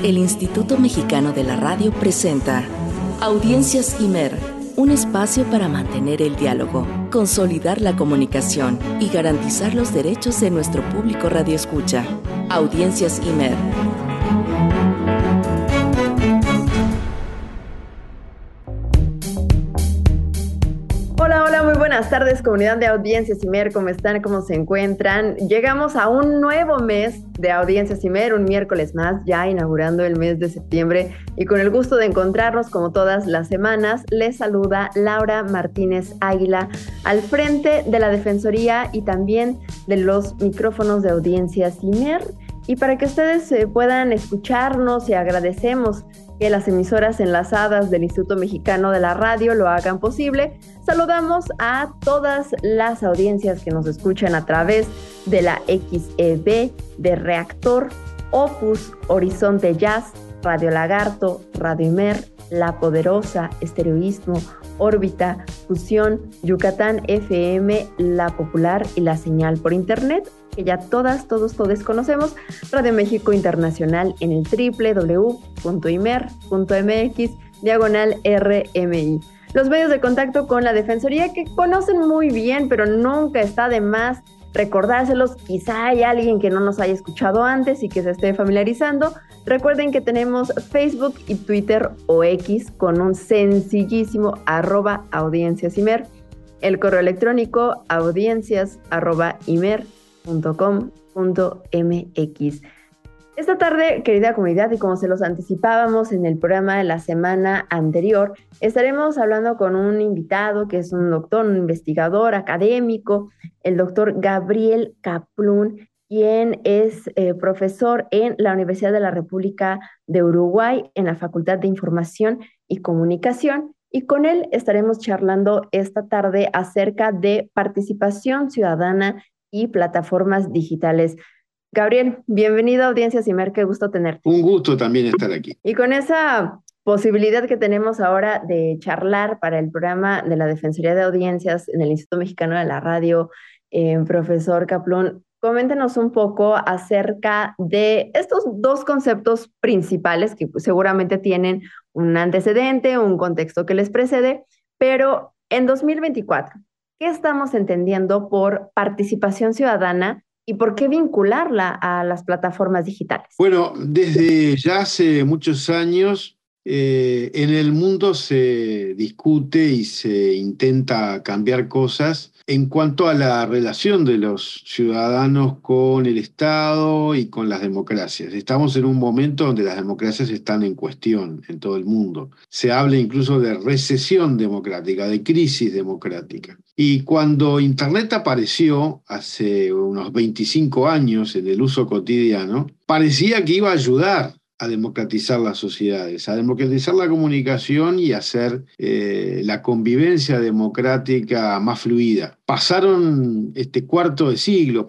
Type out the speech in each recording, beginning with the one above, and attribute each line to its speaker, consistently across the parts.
Speaker 1: El Instituto Mexicano de la Radio presenta Audiencias IMER, un espacio para mantener el diálogo, consolidar la comunicación y garantizar los derechos de nuestro público radioescucha. Audiencias IMER.
Speaker 2: Hola, muy buenas tardes, comunidad de Audiencias IMER, ¿cómo están? ¿Cómo se encuentran? Llegamos a un nuevo mes de Audiencias IMER, un miércoles más, ya inaugurando el mes de septiembre, y con el gusto de encontrarnos como todas las semanas, les saluda Laura Martínez Águila, al frente de la Defensoría y también de los micrófonos de Audiencias IMER, y para que ustedes puedan escucharnos, y agradecemos que las emisoras enlazadas del Instituto Mexicano de la Radio lo hagan posible. Saludamos a todas las audiencias que nos escuchan a través de la XEB, de Reactor, Opus, Horizonte Jazz, Radio Lagarto, Radio IMER, La Poderosa, Estereoísmo, Órbita, Fusión, Yucatán FM, La Popular y La Señal por Internet, que ya todos conocemos, Radio México Internacional en el www.imer.mx/RMI. Los medios de contacto con la Defensoría que conocen muy bien, pero nunca está de más recordárselos. Quizá hay alguien que no nos haya escuchado antes y que se esté familiarizando. Recuerden que tenemos Facebook y Twitter o X con un sencillísimo @audienciasimer. El correo electrónico audiencias@imer.com.mx. Esta tarde, querida comunidad, y como se los anticipábamos en el programa de la semana anterior, estaremos hablando con un invitado que es un doctor, un investigador académico, el doctor Gabriel Kaplún, quien es profesor en la Universidad de la República de Uruguay en la Facultad de Información y Comunicación. Y con él estaremos charlando esta tarde acerca de participación ciudadana y plataformas digitales. Gabriel, bienvenido a Audiencias IMER, qué gusto tenerte.
Speaker 3: Un gusto también estar aquí.
Speaker 2: Y con esa posibilidad que tenemos ahora de charlar para el programa de la Defensoría de Audiencias en el Instituto Mexicano de la Radio, profesor Kaplún, coméntenos un poco acerca de estos dos conceptos principales que seguramente tienen un antecedente, un contexto que les precede, pero en 2024, ¿qué estamos entendiendo por participación ciudadana y por qué vincularla a las plataformas digitales?
Speaker 3: Bueno, desde ya hace muchos años en el mundo se discute y se intenta cambiar cosas en cuanto a la relación de los ciudadanos con el Estado y con las democracias. Estamos en un momento donde las democracias están en cuestión en todo el mundo. Se habla incluso de recesión democrática, de crisis democrática. Y cuando Internet apareció hace unos 25 años en el uso cotidiano, parecía que iba a ayudar a democratizar las sociedades, a democratizar la comunicación y hacer la convivencia democrática más fluida. Pasó este cuarto de siglo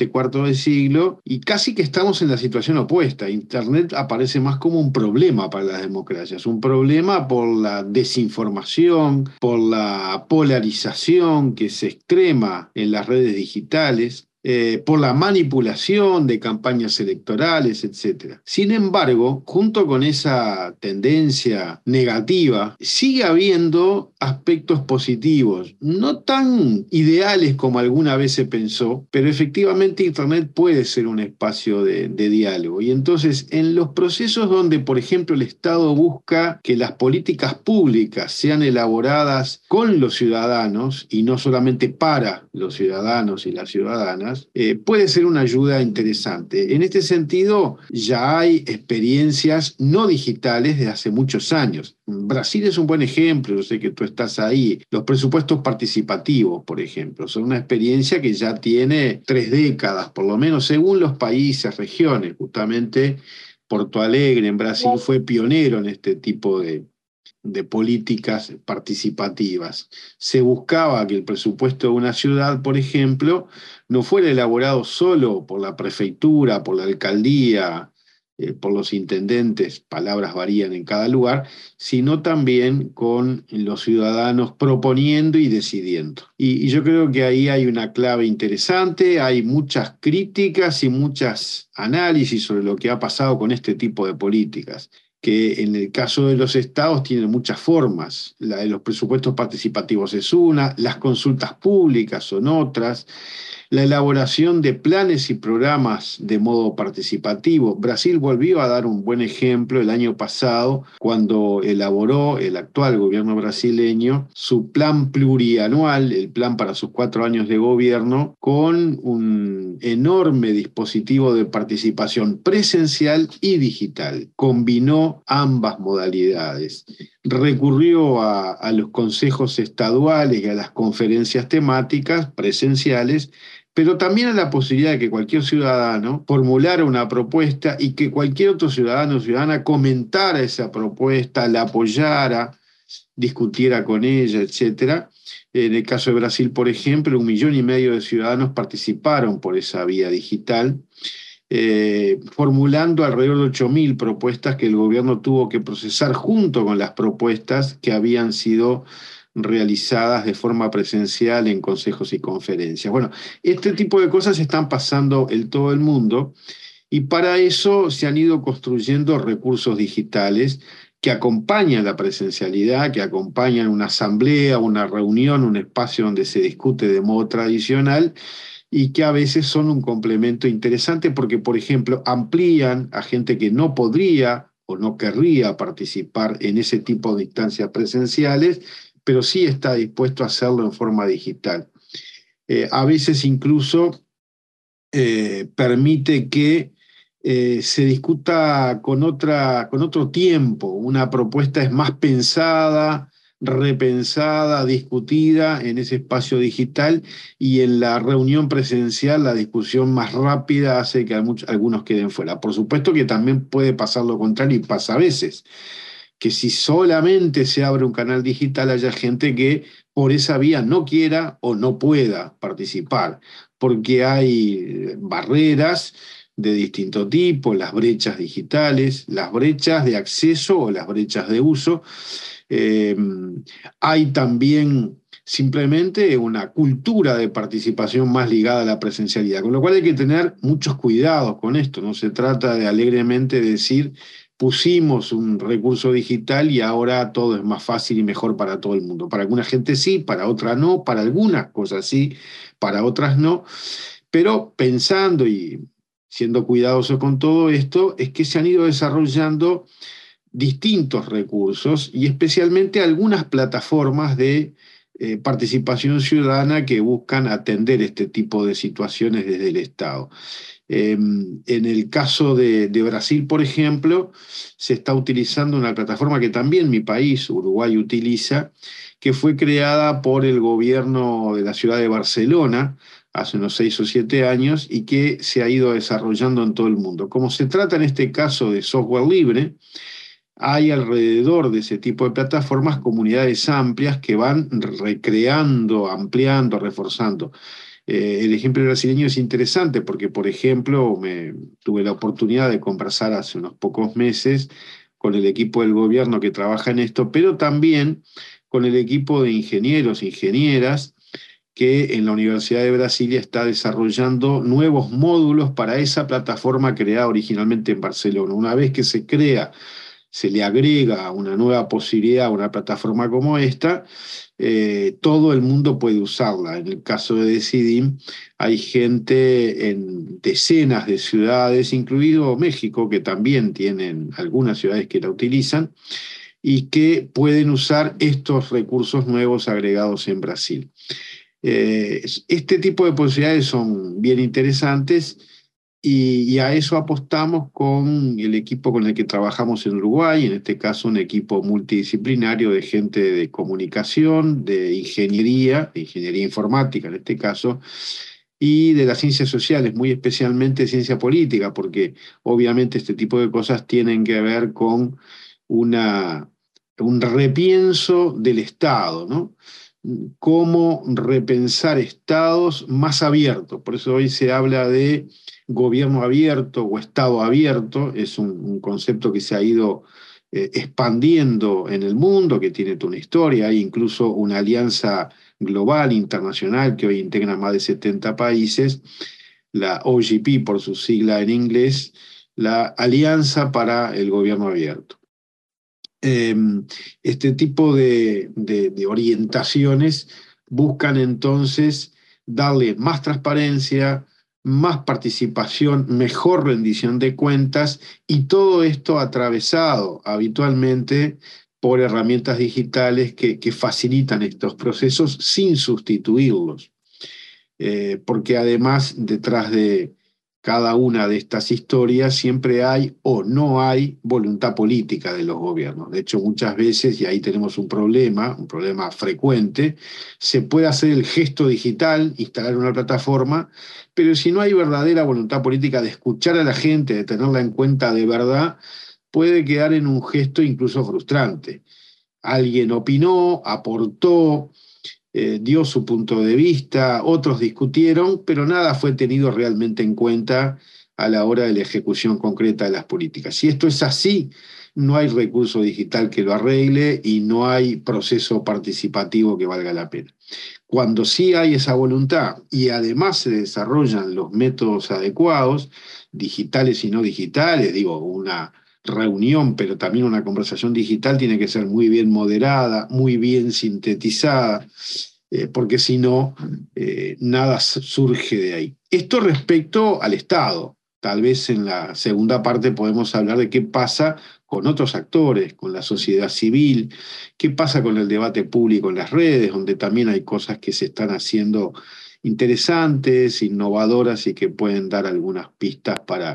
Speaker 3: y casi que estamos en la situación opuesta. Internet aparece más como un problema para las democracias, un problema por la desinformación, por la polarización que se extrema en las redes digitales, por la manipulación de campañas electorales, etc. Sin embargo, junto con esa tendencia negativa, sigue habiendo aspectos positivos, no tan ideales como alguna vez se pensó, pero efectivamente Internet puede ser un espacio de diálogo. Y entonces, en los procesos donde, por ejemplo, el Estado busca que las políticas públicas sean elaboradas con los ciudadanos y no solamente para los ciudadanos y las ciudadanas, puede ser una ayuda interesante. En este sentido, ya hay experiencias no digitales desde hace muchos años. Brasil es un buen ejemplo, yo sé que tú estás ahí. Los presupuestos participativos, por ejemplo, son una experiencia que ya tiene 3 décadas, por lo menos, según los países, regiones. Justamente Porto Alegre, en Brasil, fue pionero en este tipo de políticas participativas. Se buscaba que el presupuesto de una ciudad, por ejemplo, no fuera elaborado solo por la prefectura, por la alcaldía, por los intendentes, palabras varían en cada lugar, sino también con los ciudadanos proponiendo y decidiendo. Y yo creo que ahí hay una clave interesante, hay muchas críticas y muchas análisis sobre lo que ha pasado con este tipo de políticas, que en el caso de los estados tienen muchas formas. La de los presupuestos participativos es una, las consultas públicas son otras, la elaboración de planes y programas de modo participativo. Brasil volvió a dar un buen ejemplo el año pasado cuando elaboró el actual gobierno brasileño su plan plurianual, el plan para sus 4 años de gobierno, con un enorme dispositivo de participación presencial y digital. Combinó ambas modalidades. Recurrió a los consejos estaduales y a las conferencias temáticas presenciales, pero también a la posibilidad de que cualquier ciudadano formulara una propuesta y que cualquier otro ciudadano o ciudadana comentara esa propuesta, la apoyara, discutiera con ella, etc. En el caso de Brasil, por ejemplo, 1,5 millones de ciudadanos participaron por esa vía digital, formulando alrededor de 8.000 propuestas que el gobierno tuvo que procesar junto con las propuestas que habían sido realizadas de forma presencial en consejos y conferencias. Bueno, este tipo de cosas están pasando en todo el mundo y para eso se han ido construyendo recursos digitales que acompañan la presencialidad, que acompañan una asamblea, una reunión, un espacio donde se discute de modo tradicional y que a veces son un complemento interesante porque, por ejemplo, amplían a gente que no podría o no querría participar en ese tipo de instancias presenciales, pero sí está dispuesto a hacerlo en forma digital. A veces incluso permite que se discuta con otro tiempo. Una propuesta es más pensada, repensada, discutida en ese espacio digital y en la reunión presencial la discusión más rápida hace que algunos queden fuera. Por supuesto que también puede pasar lo contrario y pasa a veces, que si solamente se abre un canal digital haya gente que por esa vía no quiera o no pueda participar, porque hay barreras de distinto tipo, las brechas digitales, las brechas de acceso o las brechas de uso. Hay también simplemente una cultura de participación más ligada a la presencialidad, con lo cual hay que tener muchos cuidados con esto. No se trata de alegremente decir pusimos un recurso digital y ahora todo es más fácil y mejor para todo el mundo. Para alguna gente sí, para otra no, para algunas cosas sí, para otras no. Pero pensando y siendo cuidadoso con todo esto, es que se han ido desarrollando distintos recursos y especialmente algunas plataformas de participación ciudadana que buscan atender este tipo de situaciones desde el Estado. En el caso de Brasil, por ejemplo, se está utilizando una plataforma que también mi país, Uruguay, utiliza, que fue creada por el gobierno de la ciudad de Barcelona hace unos 6 o 7 años y que se ha ido desarrollando en todo el mundo. Como se trata en este caso de software libre, hay alrededor de ese tipo de plataformas comunidades amplias que van recreando, ampliando, reforzando. El ejemplo brasileño es interesante porque, por ejemplo, tuve la oportunidad de conversar hace unos pocos meses con el equipo del gobierno que trabaja en esto, pero también con el equipo de ingenieros e ingenieras que en la Universidad de Brasilia está desarrollando nuevos módulos para esa plataforma creada originalmente en Barcelona. Una vez que se crea, se le agrega una nueva posibilidad a una plataforma como esta, todo el mundo puede usarla. En el caso de Decidim, hay gente en decenas de ciudades, incluido México, que también tienen algunas ciudades que la utilizan, y que pueden usar estos recursos nuevos agregados en Brasil. Este tipo de posibilidades son bien interesantes y a eso apostamos con el equipo con el que trabajamos en Uruguay, en este caso un equipo multidisciplinario de gente de comunicación, de ingeniería informática en este caso, y de las ciencias sociales, muy especialmente ciencia política, porque obviamente este tipo de cosas tienen que ver con un repienso del Estado, ¿no? cómo repensar estados más abiertos. Por eso hoy se habla de gobierno abierto o estado abierto. Es un concepto que se ha ido expandiendo en el mundo, que tiene toda una historia. Hay incluso una alianza global, internacional, que hoy integra más de 70 países, la OGP por su sigla en inglés, la Alianza para el Gobierno Abierto. Este tipo de orientaciones buscan entonces darle más transparencia, más participación, mejor rendición de cuentas, y todo esto atravesado habitualmente por herramientas digitales que facilitan estos procesos sin sustituirlos. Porque además detrás de cada una de estas historias siempre hay o no hay voluntad política de los gobiernos. De hecho, muchas veces, y ahí tenemos un problema frecuente, se puede hacer el gesto digital, instalar una plataforma, pero si no hay verdadera voluntad política de escuchar a la gente, de tenerla en cuenta de verdad, puede quedar en un gesto incluso frustrante. Alguien opinó, aportó, dio su punto de vista, otros discutieron, pero nada fue tenido realmente en cuenta a la hora de la ejecución concreta de las políticas. Si esto es así, no hay recurso digital que lo arregle y no hay proceso participativo que valga la pena. Cuando sí hay esa voluntad y además se desarrollan los métodos adecuados, digitales y no digitales, una reunión, pero también una conversación digital tiene que ser muy bien moderada, muy bien sintetizada, porque si no, nada surge de ahí. Esto respecto al Estado. Tal vez en la segunda parte podemos hablar de qué pasa con otros actores, con la sociedad civil, qué pasa con el debate público en las redes, donde también hay cosas que se están haciendo interesantes, innovadoras y que pueden dar algunas pistas para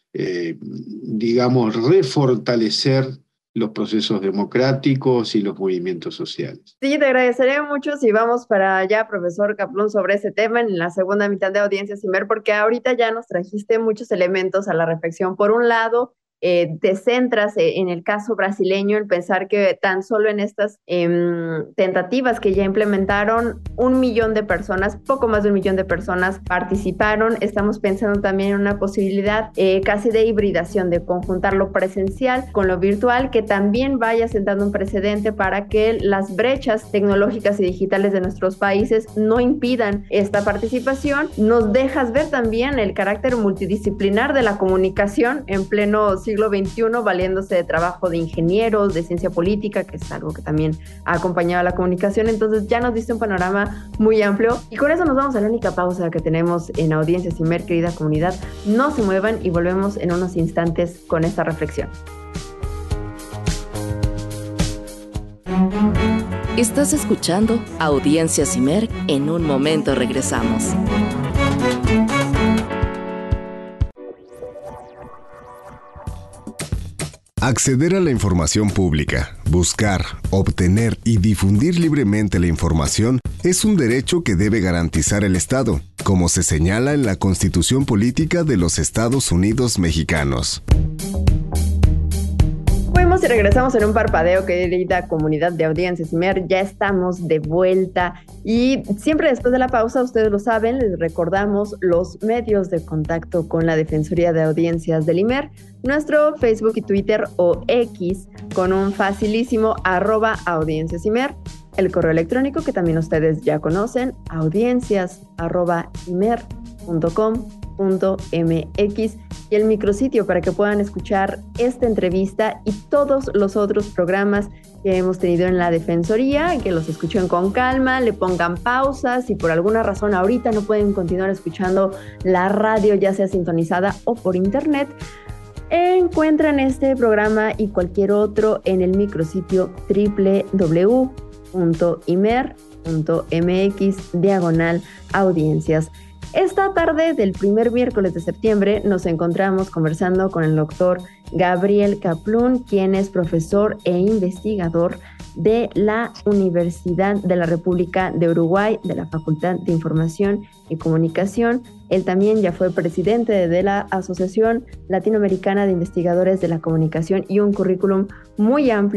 Speaker 3: refortalecer los procesos democráticos y los movimientos sociales.
Speaker 2: Sí, te agradecería mucho si vamos para allá, profesor Kaplún, sobre ese tema en la segunda mitad de Audiencias Imer, porque ahorita ya nos trajiste muchos elementos a la reflexión. Por un lado, te centras en el caso brasileño, en pensar que tan solo en estas tentativas que ya implementaron, 1 millón de personas, poco más de 1 millón de personas participaron. Estamos pensando también en una posibilidad casi de hibridación, de conjuntar lo presencial con lo virtual, que también vaya sentando un precedente para que las brechas tecnológicas y digitales de nuestros países no impidan esta participación. Nos dejas ver también el carácter multidisciplinar de la comunicación en pleno siglo XXI, valiéndose de trabajo de ingenieros, de ciencia política, que es algo que también ha acompañado a la comunicación. Entonces ya nos diste un panorama muy amplio, y con eso nos vamos a la única pausa que tenemos en Audiencias Imer, querida comunidad. No se muevan y volvemos en unos instantes con esta reflexión.
Speaker 1: Estás escuchando Audiencias Imer. En un momento regresamos.
Speaker 4: Acceder a la información pública, buscar, obtener y difundir libremente la información es un derecho que debe garantizar el Estado, como se señala en la Constitución Política de los Estados Unidos Mexicanos.
Speaker 2: Fuimos y regresamos en un parpadeo, querida comunidad de Audiencias Imer. Ya estamos de vuelta y siempre después de la pausa, ustedes lo saben, les recordamos los medios de contacto con la Defensoría de Audiencias del Imer, nuestro Facebook y Twitter o X con un facilísimo @audienciasimer, el correo electrónico que también ustedes ya conocen, audiencias@imer.com.mx, y el micrositio para que puedan escuchar esta entrevista y todos los otros programas que hemos tenido en la Defensoría, que los escuchen con calma, le pongan pausas. Si por alguna razón ahorita no pueden continuar escuchando la radio, ya sea sintonizada o por internet, encuentran este programa y cualquier otro en el micrositio www.imer.mx/audiencias. Esta tarde del primer miércoles de septiembre nos encontramos conversando con el doctor Gabriel Kaplún, quien es profesor e investigador de la Universidad de la República de Uruguay, de la Facultad de Información y Comunicación. Él también ya fue presidente de la Asociación Latinoamericana de Investigadores de la Comunicación, y un currículum muy amplio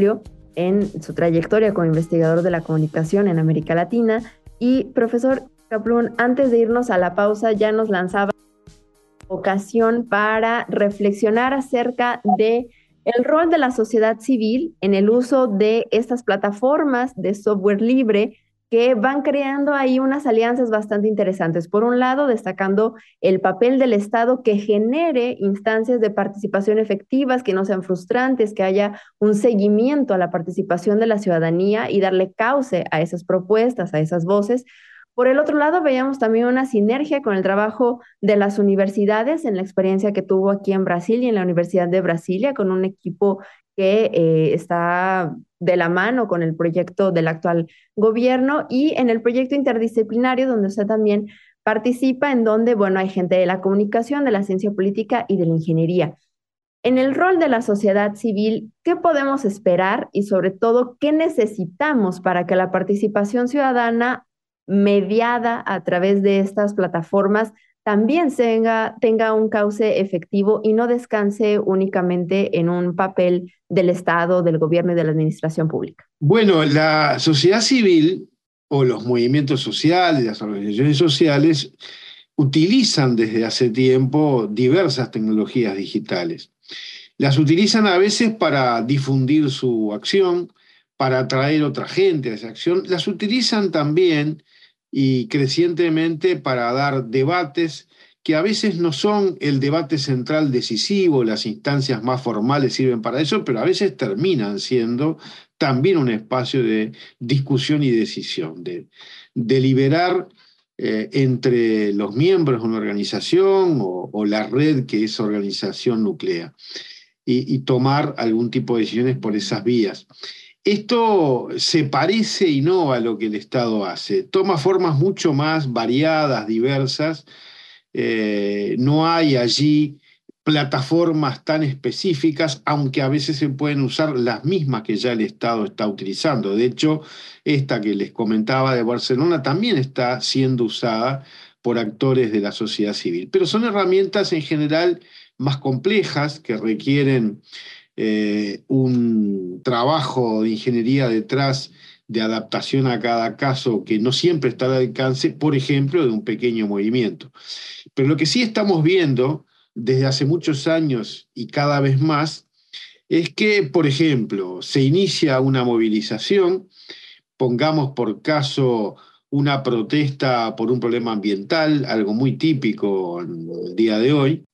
Speaker 2: en su trayectoria como investigador de la comunicación en América Latina. Y profesor Kaplun, antes de irnos a la pausa, ya nos lanzaba ocasión para reflexionar acerca de el rol de la sociedad civil en el uso de estas plataformas de software libre que van creando ahí unas alianzas bastante interesantes. Por un lado, destacando el papel del Estado que genere instancias de participación efectivas, que no sean frustrantes, que haya un seguimiento a la participación de la ciudadanía y darle cauce a esas propuestas, a esas voces. Por el otro lado, veíamos también una sinergia con el trabajo de las universidades en la experiencia que tuvo aquí en Brasil y en la Universidad de Brasilia, con un equipo que está de la mano con el proyecto del actual gobierno y en el proyecto interdisciplinario donde usted también participa, en donde, bueno, hay gente de la comunicación, de la ciencia política y de la ingeniería. En el rol de la sociedad civil, ¿qué podemos esperar y sobre todo qué necesitamos para que la participación ciudadana mediada a través de estas plataformas también tenga un cauce efectivo y no descanse únicamente en un papel del Estado, del gobierno y de la administración pública?
Speaker 3: Bueno, la sociedad civil o los movimientos sociales, las organizaciones sociales, utilizan desde hace tiempo diversas tecnologías digitales. Las utilizan a veces para difundir su acción, para atraer otra gente a esa acción. Las utilizan también y crecientemente para dar debates que a veces no son el debate central decisivo, las instancias más formales sirven para eso, pero a veces terminan siendo también un espacio de discusión y decisión, de deliberar entre los miembros de una organización o la red que esa organización nuclea y tomar algún tipo de decisiones por esas vías. Esto se parece y no a lo que el Estado hace. Toma formas mucho más variadas, diversas. No hay allí plataformas tan específicas, aunque a veces se pueden usar las mismas que ya el Estado está utilizando. De hecho, esta que les comentaba de Barcelona también está siendo usada por actores de la sociedad civil. Pero son herramientas en general más complejas que requieren un trabajo de ingeniería detrás de adaptación a cada caso que no siempre está al alcance, por ejemplo, de un pequeño movimiento. Pero lo que sí estamos viendo desde hace muchos años y cada vez más es que, por ejemplo, se inicia una movilización, pongamos por caso una protesta por un problema ambiental, algo muy típico en el día de hoy,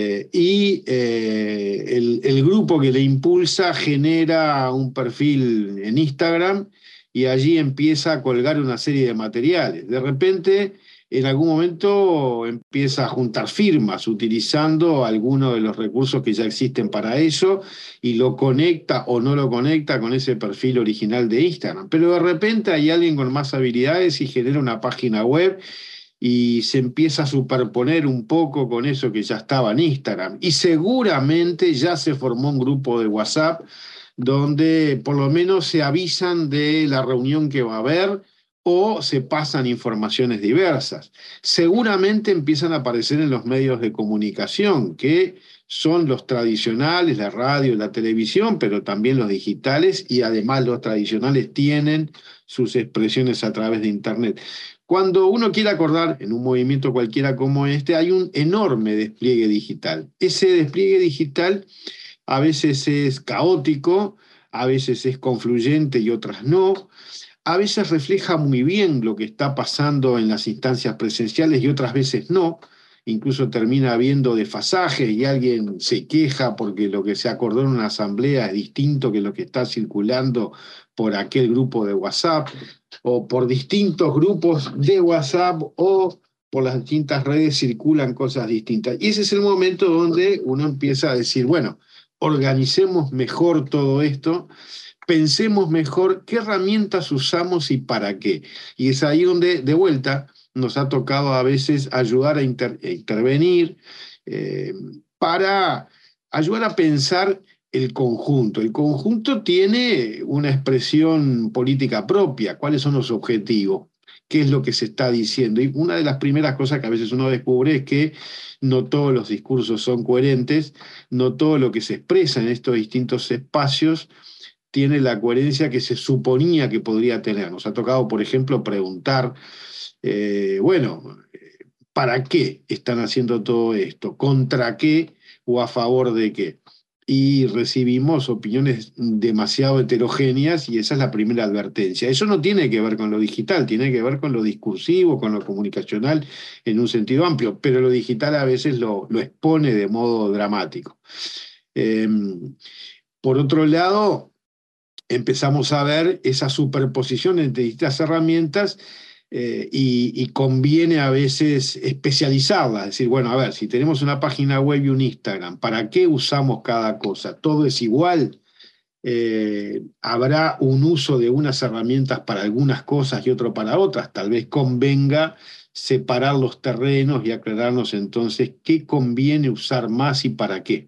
Speaker 3: el grupo que le impulsa genera un perfil en Instagram y allí empieza a colgar una serie de materiales. De repente, en algún momento empieza a juntar firmas utilizando algunos de los recursos que ya existen para eso y lo conecta o no lo conecta con ese perfil original de Instagram. Pero de repente hay alguien con más habilidades y genera una página web y se empieza a superponer un poco con eso que ya estaba en Instagram. Y seguramente ya se formó un grupo de WhatsApp donde por lo menos se avisan de la reunión que va a haber o se pasan informaciones diversas. Seguramente empiezan a aparecer en los medios de comunicación, que son los tradicionales, la radio, la televisión, pero también los digitales, y además los tradicionales tienen sus expresiones a través de Internet. Cuando uno quiere acordar en un movimiento cualquiera como este, hay un enorme despliegue digital. Ese despliegue digital a veces es caótico, a veces es confluyente y otras no. A veces refleja muy bien lo que está pasando en las instancias presenciales y otras veces no. Incluso termina habiendo desfasajes y alguien se queja porque lo que se acordó en una asamblea es distinto que lo que está circulando por aquel grupo de WhatsApp o por distintos grupos de WhatsApp o por las distintas redes circulan cosas distintas. Y ese es el momento donde uno empieza a decir, bueno, organicemos mejor todo esto, pensemos mejor qué herramientas usamos y para qué. Y es ahí donde, de vuelta, nos ha tocado a veces ayudar a intervenir para ayudar a pensar el conjunto. El conjunto tiene una expresión política propia. ¿Cuáles son los objetivos? ¿Qué es lo que se está diciendo? Y una de las primeras cosas que a veces uno descubre es que no todos los discursos son coherentes, no todo lo que se expresa en estos distintos espacios tiene la coherencia que se suponía que podría tener. Nos ha tocado, por ejemplo, preguntar, bueno, ¿para qué están haciendo todo esto? ¿Contra qué o a favor de qué? Y recibimos opiniones demasiado heterogéneas y esa es la primera advertencia. Eso no tiene que ver con lo digital, tiene que ver con lo discursivo, con lo comunicacional en un sentido amplio, pero lo digital a veces lo expone de modo dramático. Eh, por otro lado, empezamos a ver esa superposición entre distintas herramientas y conviene a veces especializarlas, es decir, bueno, a ver, si tenemos una página web y un Instagram, ¿para qué usamos cada cosa? ¿Todo es igual? ¿Habrá un uso de unas herramientas para algunas cosas y otro para otras? Tal vez convenga separar los terrenos y aclararnos entonces qué conviene usar más y para qué.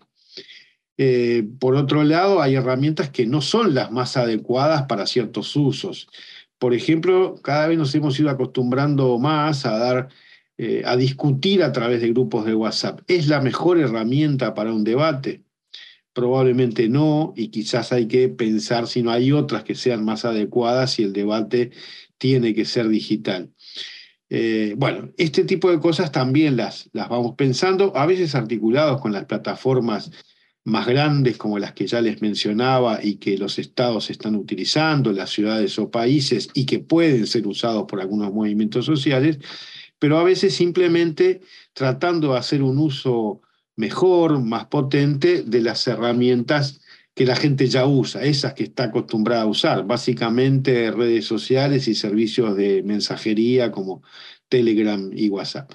Speaker 3: Por otro lado, hay herramientas que no son las más adecuadas para ciertos usos. Por ejemplo, cada vez nos hemos ido acostumbrando más a discutir a través de grupos de WhatsApp. ¿Es la mejor herramienta para un debate? Probablemente no, y quizás hay que pensar si no hay otras que sean más adecuadas y el debate tiene que ser digital. Bueno, este tipo de cosas también las vamos pensando, a veces articulados con las plataformas más grandes como las que ya les mencionaba y que los estados están utilizando, las ciudades o países, y que pueden ser usados por algunos movimientos sociales, pero a veces simplemente tratando de hacer un uso mejor, más potente de las herramientas que la gente ya usa, esas que está acostumbrada a usar, básicamente redes sociales y servicios de mensajería como Telegram y WhatsApp.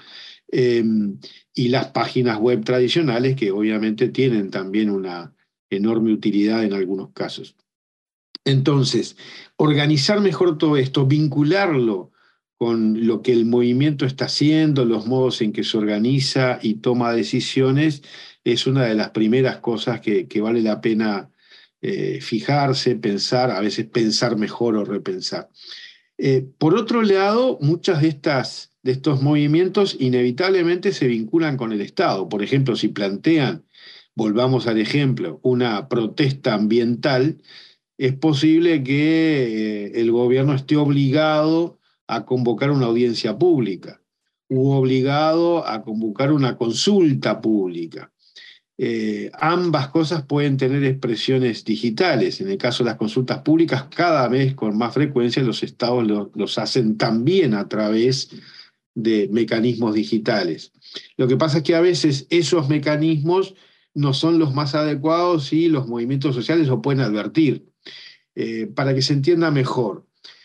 Speaker 3: Y las páginas web tradicionales que obviamente tienen también una enorme utilidad en algunos casos. Entonces, organizar mejor todo esto, vincularlo con lo que el movimiento está haciendo, los modos en que se organiza y toma decisiones, es una de las primeras cosas que vale la pena fijarse, pensar, a veces pensar mejor o repensar. Por otro lado, muchas de estos movimientos inevitablemente se vinculan con el Estado. Por ejemplo, si plantean, volvamos al ejemplo, una protesta ambiental, es posible que el gobierno esté obligado a convocar una audiencia pública u obligado a convocar una consulta pública. Ambas cosas pueden tener expresiones digitales. En el caso de las consultas públicas, cada vez con más frecuencia los estados los hacen también a través de mecanismos digitales. Lo que pasa es que a veces esos mecanismos no son los más adecuados y los movimientos sociales lo pueden advertir. Para que se entienda mejor,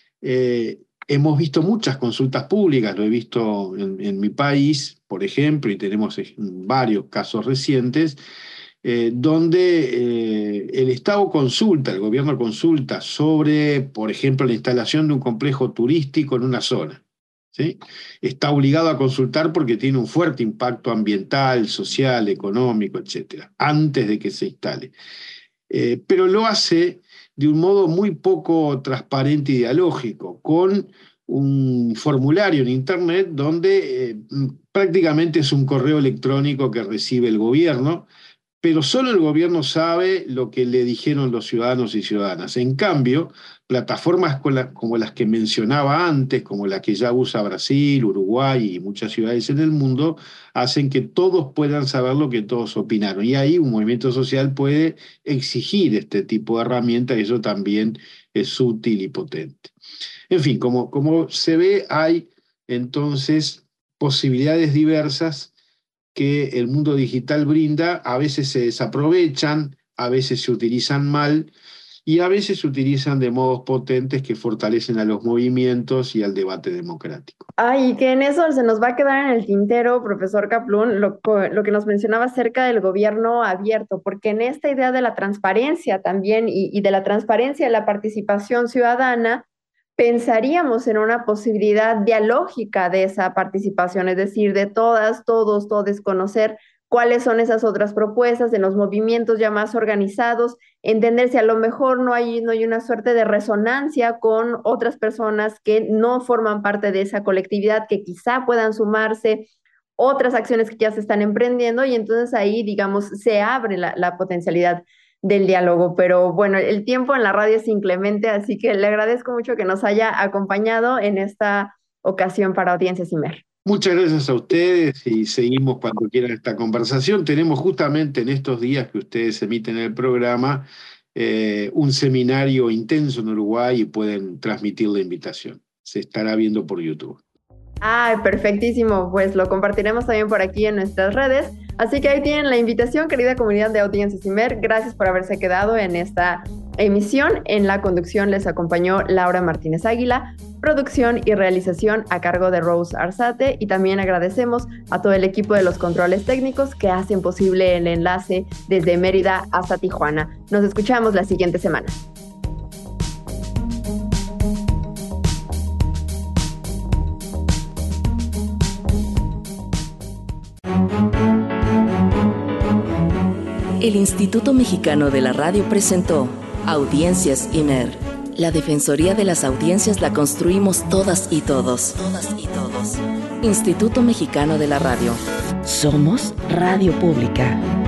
Speaker 3: hemos visto muchas consultas públicas, lo he visto en mi país, por ejemplo, y tenemos varios casos recientes, donde el Estado consulta, el gobierno consulta sobre, por ejemplo, la instalación de un complejo turístico en una zona. ¿Sí? Está obligado a consultar porque tiene un fuerte impacto ambiental, social, económico, etcétera, antes de que se instale. Pero lo hace de un modo muy poco transparente y dialógico, con un formulario en Internet donde prácticamente es un correo electrónico que recibe el gobierno, pero solo el gobierno sabe lo que le dijeron los ciudadanos y ciudadanas. En cambio, plataformas como las que mencionaba antes, como la que ya usa Brasil, Uruguay y muchas ciudades en el mundo, hacen que todos puedan saber lo que todos opinaron. Y ahí un movimiento social puede exigir este tipo de herramientas y eso también es útil y potente. En fin, como se ve, hay entonces posibilidades diversas que el mundo digital brinda, a veces se desaprovechan, a veces se utilizan mal y a veces se utilizan de modos potentes que fortalecen a los movimientos y al debate democrático.
Speaker 2: Ay, que en eso se nos va a quedar en el tintero, profesor Kaplún, lo que nos mencionaba acerca del gobierno abierto, porque en esta idea de la transparencia también y de la transparencia de la participación ciudadana, pensaríamos en una posibilidad dialógica de esa participación, es decir, de todas, todos, todes conocer cuáles son esas otras propuestas en los movimientos ya más organizados, entender si a lo mejor no hay una suerte de resonancia con otras personas que no forman parte de esa colectividad, que quizá puedan sumarse otras acciones que ya se están emprendiendo y entonces ahí, digamos, se abre la potencialidad del diálogo. Pero bueno, el tiempo en la radio es inclemente, así que le agradezco mucho que nos haya acompañado en esta ocasión para Audiencias IMER.
Speaker 3: Muchas gracias a ustedes y seguimos cuando quieran esta conversación. Tenemos justamente en estos días que ustedes emiten el programa un seminario intenso en Uruguay y pueden transmitir la invitación. Se estará viendo por YouTube.
Speaker 2: Ah, perfectísimo, pues lo compartiremos también por aquí en nuestras redes. Así que ahí tienen la invitación, querida comunidad de Audiencias IMER. Gracias por haberse quedado en esta emisión. En la conducción les acompañó Laura Martínez Águila, producción y realización a cargo de Rose Arzate, y también agradecemos a todo el equipo de los controles técnicos que hacen posible el enlace desde Mérida hasta Tijuana. Nos escuchamos la siguiente semana.
Speaker 1: El Instituto Mexicano de la Radio presentó Audiencias IMER. La Defensoría de las Audiencias la construimos todas y todos. Todas y todos. Instituto Mexicano de la Radio. Somos Radio Pública.